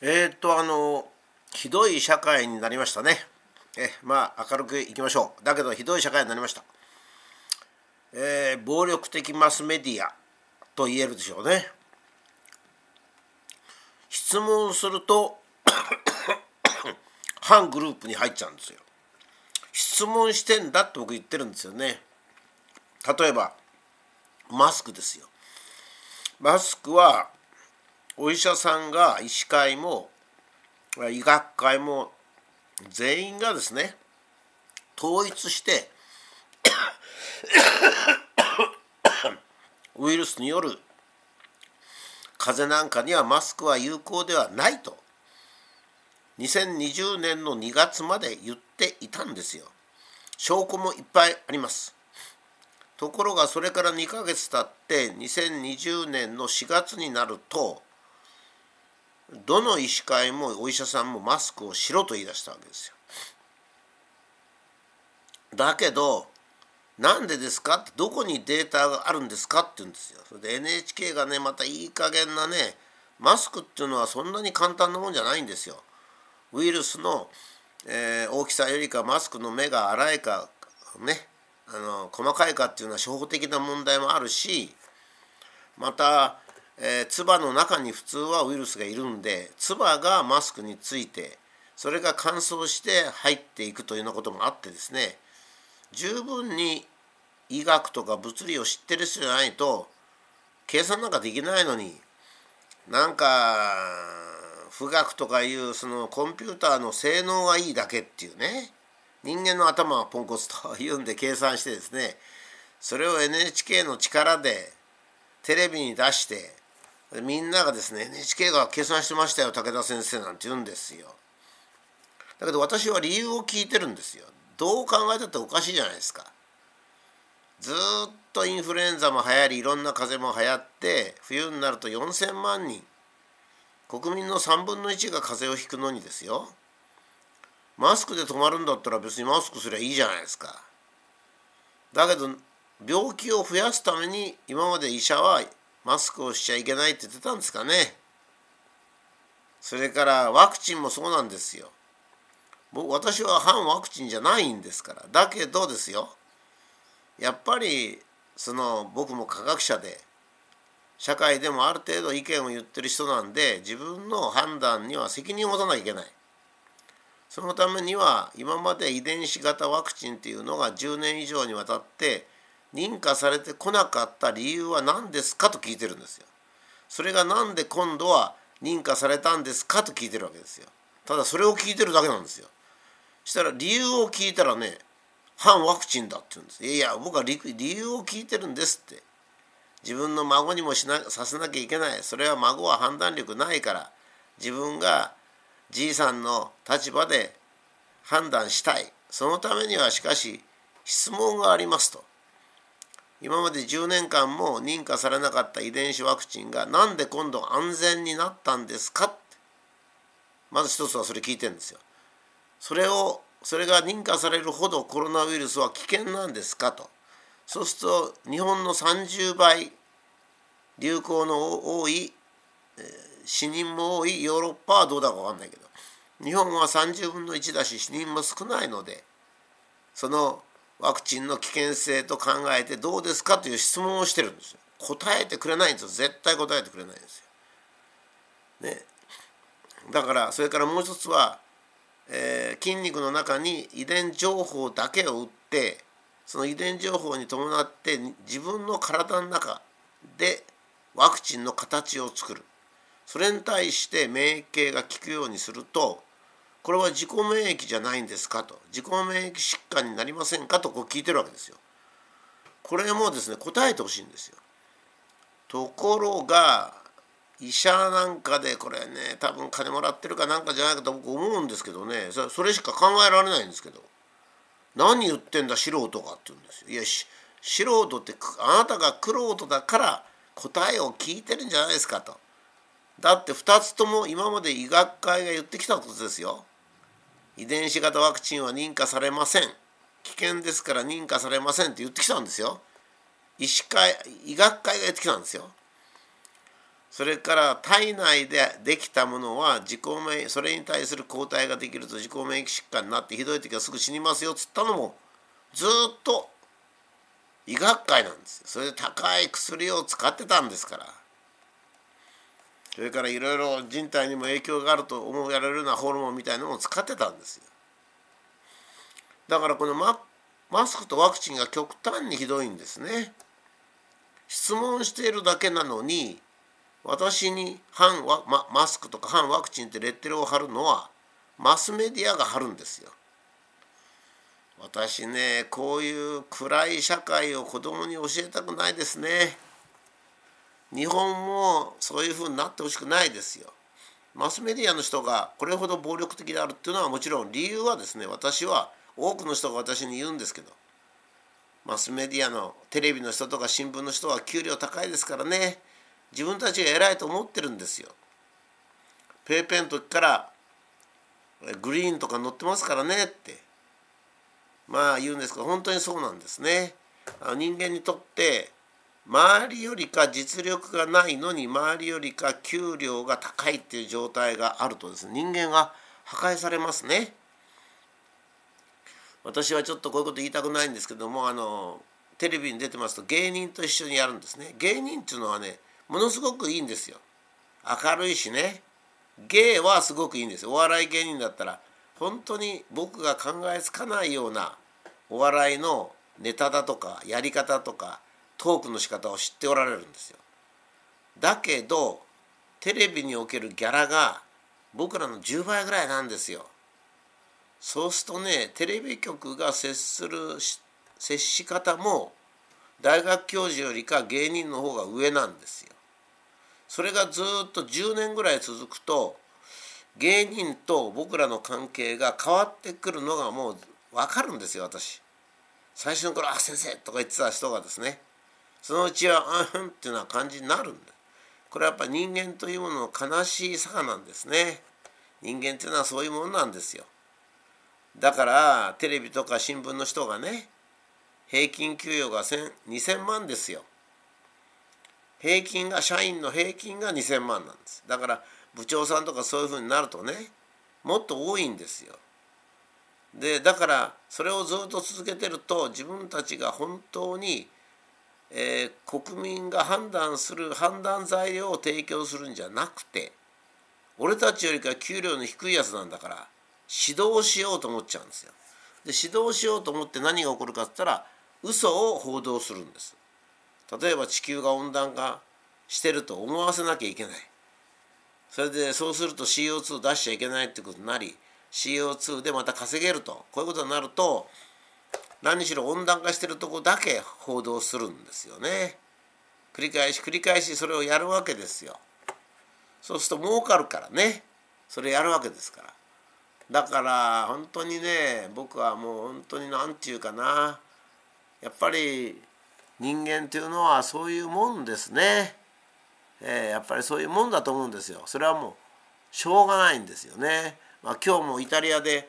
ひどい社会になりましたね。明るくいきましょう。だけどひどい社会になりました。暴力的マスメディアと言えるでしょうね。質問すると反グループに入っちゃうんですよ。質問してんだって僕言ってるんですよね。例えばマスクですよ。マスクはお医者さんが医師会も医学会も全員がですね統一してウイルスによる風邪なんかにはマスクは有効ではないと2020年の2月まで言っていたんですよ。証拠もいっぱいあります。ところがそれから2ヶ月経って2020年の4月になるとどの医師会もお医者さんもマスクをしろと言い出したわけですよ。だけどなんでですかってどこにデータがあるんですかって言うんですよ。それで NHK がねまたいい加減なねマスクっていうのはそんなに簡単なもんじゃないんですよ。ウイルスの、大きさよりかマスクの目が粗いかね細かいかっていうのは初歩的な問題もあるしまた唾の中に普通はウイルスがいるんで唾がマスクについてそれが乾燥して入っていくというようなこともあってですね十分に医学とか物理を知ってる人じゃないと計算なんかできないのになんか富岳とかいうそのコンピューターの性能がいいだけっていうね人間の頭はポンコツというんで計算してですねそれを NHK の力でテレビに出してみんながですね NHK が計算してましたよ武田先生なんて言うんですよ。だけど私は理由を聞いてるんですよ。どう考えたっておかしいじゃないですか。ずっとインフルエンザも流行りいろんな風邪も流行って冬になると4000万人国民の3分の1が風邪をひくのにですよマスクで止まるんだったら別にマスクすりゃいいじゃないですか。だけど病気を増やすために今まで医者はマスクをしちゃいけないって言ってたんですかね。それからワクチンもそうなんですよ。私は反ワクチンじゃないんですから。だけどですよやっぱり僕も科学者で社会でもある程度意見を言ってる人なんで自分の判断には責任を持たなきゃいけない。そのためには今まで遺伝子型ワクチンっていうのが10年以上にわたって認可されてこなかった理由は何ですかと聞いてるんですよ。それがなんで今度は認可されたんですかと聞いてるわけですよ。ただそれを聞いてるだけなんですよ。したら理由を聞いたらね反ワクチンだって言うんです。いや僕は理由を聞いてるんですって。自分の孫にもさせなきゃいけない。それは孫は判断力ないから自分がじいさんの立場で判断したい。そのためにはしかし質問がありますと。今まで10年間も認可されなかった遺伝子ワクチンがなんで今度安全になったんですかってまず一つはそれ聞いてるんですよ。それが認可されるほどコロナウイルスは危険なんですかと。そうすると日本の30倍流行の多い、死人も多いヨーロッパはどうだか分かんないけど日本は30分の1だし死人も少ないのでそのワクチンの危険性と考えてどうですかという質問をしてるんですよ。答えてくれないんですよ。絶対答えてくれないんですよ。ね、だからそれからもう一つは、筋肉の中に遺伝情報だけを打ってその遺伝情報に伴って自分の体の中でワクチンの形を作る。それに対して免疫系が効くようにするとこれは自己免疫じゃないんですかと自己免疫疾患になりませんかとこう聞いてるわけですよ。これもですね答えてほしいんですよ。ところが医者なんかでこれね多分金もらってるかなんかじゃないかと僕思うんですけどねそれしか考えられないんですけど何言ってんだ素人がって言うんですよ。いや素人ってあなたが玄人だから答えを聞いてるんじゃないですかと。だって2つとも今まで医学会が言ってきたことですよ。遺伝子型ワクチンは認可されません。危険ですから認可されませんって言ってきたんですよ。医学会が言ってきたんですよ。 それから体内でできたものはそれに対する抗体ができると自己免疫疾患になってひどい時はすぐ死にますよっつったのもずっと医学会なんですよ。それで高い薬を使ってたんですから。それからいろいろ人体にも影響があると思われるようなホルモンみたいなのを使ってたんですよ。だからこのマスクとワクチンが極端にひどいんですね。質問しているだけなのに私にマスクとか反ワクチンってレッテルを貼るのはマスメディアが貼るんですよ。私ね、こういう暗い社会を子供に教えたくないですね。日本もそういうふうになってほしくないですよ。マスメディアの人がこれほど暴力的であるっていうのはもちろん理由はですね、私は多くの人が私に言うんですけど、マスメディアのテレビの人とか新聞の人は給料高いですからね、自分たちが偉いと思ってるんですよ。ペーペンの時からグリーンとか載ってますからねって言うんですけど、本当にそうなんですね。人間にとって周りよりか実力がないのに周りよりか給料が高いっていう状態があるとですね、人間が破壊されますね。私はちょっとこういうこと言いたくないんですけども、テレビに出てますと芸人と一緒にやるんですね。芸人っていうのはね、ものすごくいいんですよ。明るいしね、芸はすごくいいんですよ。お笑い芸人だったら本当に僕が考えつかないようなお笑いのネタだとかやり方とかトークの仕方を知っておられるんですよ。だけどテレビにおけるギャラが僕らの10倍ぐらいなんですよ。そうするとね、テレビ局が接し方も大学教授よりか芸人の方が上なんですよ。それがずっと10年ぐらい続くと芸人と僕らの関係が変わってくるのがもう分かるんですよ。私最初の頃「あ先生」とか言ってた人がですね、そのうちは「うん」っていうような感じになるんで、これはやっぱり人間というものの悲しいさがなんですね。人間っていうのはそういうものなんですよ。だからテレビとか新聞の人がね、平均給与が2000万ですよ。社員の平均が2000万なんです。だから部長さんとかそういうふうになるとね、もっと多いんですよ。だからそれをずっと続けてると自分たちが本当に、国民が判断する判断材料を提供するんじゃなくて、俺たちよりか給料の低いやつなんだから指導しようと思っちゃうんですよ。で指導しようと思って何が起こるかって言ったら嘘を報道するんです。例えば地球が温暖化してると思わせなきゃいけない。それでそうすると CO2 出しちゃいけないってことになり、 CO2 でまた稼げると、こういうことになると何しろ温暖化してるとこだけ報道するんですよね。繰り返しそれをやるわけですよ。そうすると儲かるからね、それやるわけですから。だから本当にね、僕はもう本当に何て言うかな、やっぱり人間というのはそういうもんですね。やっぱりそういうもんだと思うんですよ。それはもうしょうがないんですよね。今日もイタリアで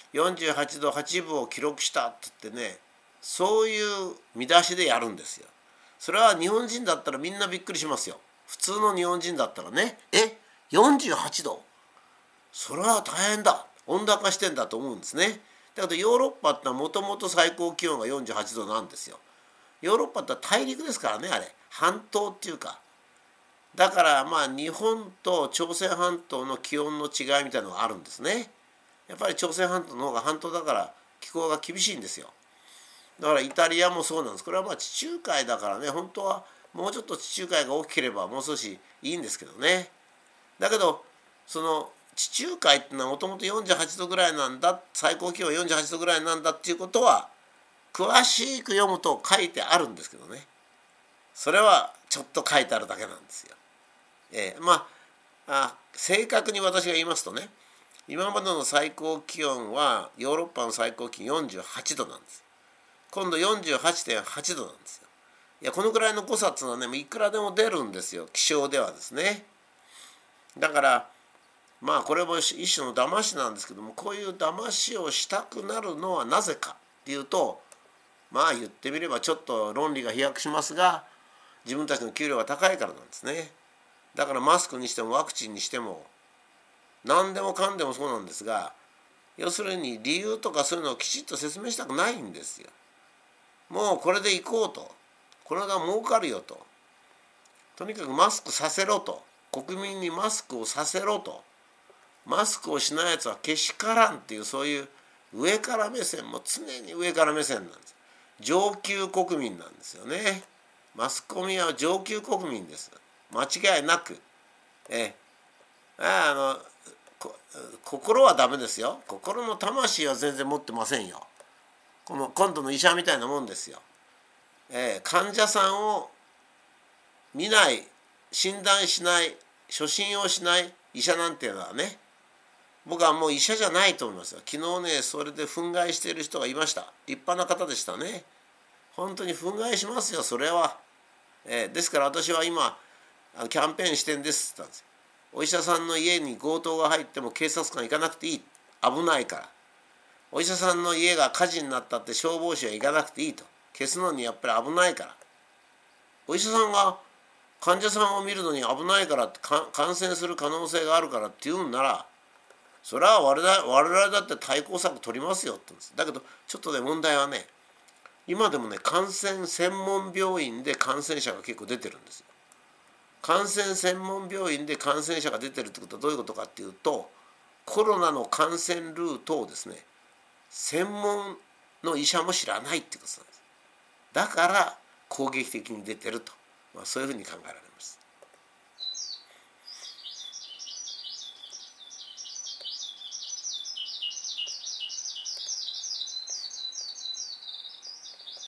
48度8分を記録したって言ってね、そういう見出しでやるんですよ。それは日本人だったらみんなびっくりしますよ。普通の日本人だったらね、48度、それは大変だ、温暖化してんだと思うんですね。だけどヨーロッパってのはもともと最高気温が48度なんですよ。ヨーロッパって大陸ですからね、あれ半島っていうか。だから日本と朝鮮半島の気温の違いみたいなのがあるんですね。やっぱり朝鮮半島の方が半島だから気候が厳しいんですよ。だからイタリアもそうなんです。これは地中海だからね、本当はもうちょっと地中海が大きければもう少しいいんですけどね。だけどその地中海っていうのはもともと48度ぐらいなんだ、最高気温48度ぐらいなんだっていうことは詳しく読むと書いてあるんですけどね、それはちょっと書いてあるだけなんですよ。正確に私が言いますとね、今までの最高気温はヨーロッパの最高気温48度なんです。今度 48.8 度なんですよ。いや、このくらいの誤差っていうのはね、いくらでも出るんですよ、気象ではですね。だからこれも一種の騙しなんですけども、こういう騙しをしたくなるのはなぜかっていうと、言ってみればちょっと論理が飛躍しますが、自分たちの給料が高いからなんですね。 だからマスクにしてもワクチンにしても何でもかんでもそうなんですが、要するに理由とかそういうのをきちっと説明したくないんですよ。もうこれでいこうと、これが儲かるよと、とにかくマスクさせろと、国民にマスクをさせろと、マスクをしないやつはけしからんっていう、そういう上から目線、も常に上から目線なんです。上級国民なんですよね。マスコミは上級国民です。間違いなく。心はダメですよ。心の魂は全然持ってませんよ。この今度の医者みたいなもんですよ。患者さんを見ない、診断しない、初診をしない医者なんていうのはね、僕はもう医者じゃないと思いますよ。昨日ね、それで憤慨している人がいました。立派な方でしたね。本当に憤慨しますよ、それは。ですから私は今キャンペーンしてんですって言ったんですよ。お医者さんの家に強盗が入っても警察官行かなくていい、危ないから。お医者さんの家が火事になったって消防士は行かなくていいと、消すのにやっぱり危ないから。お医者さんが患者さんを見るのに危ないからって、感染する可能性があるからって言うんなら、それは我々だって対抗策取りますよって言うんです。だけどちょっとね、問題はね、今でもね、感染専門病院で感染者が結構出てるんですよ。感染専門病院で感染者が出てるってことはどういうことかっていうと、コロナの感染ルートをですね、専門の医者も知らないってことなんです。だから攻撃的に出てると、そういうふうに考えられます。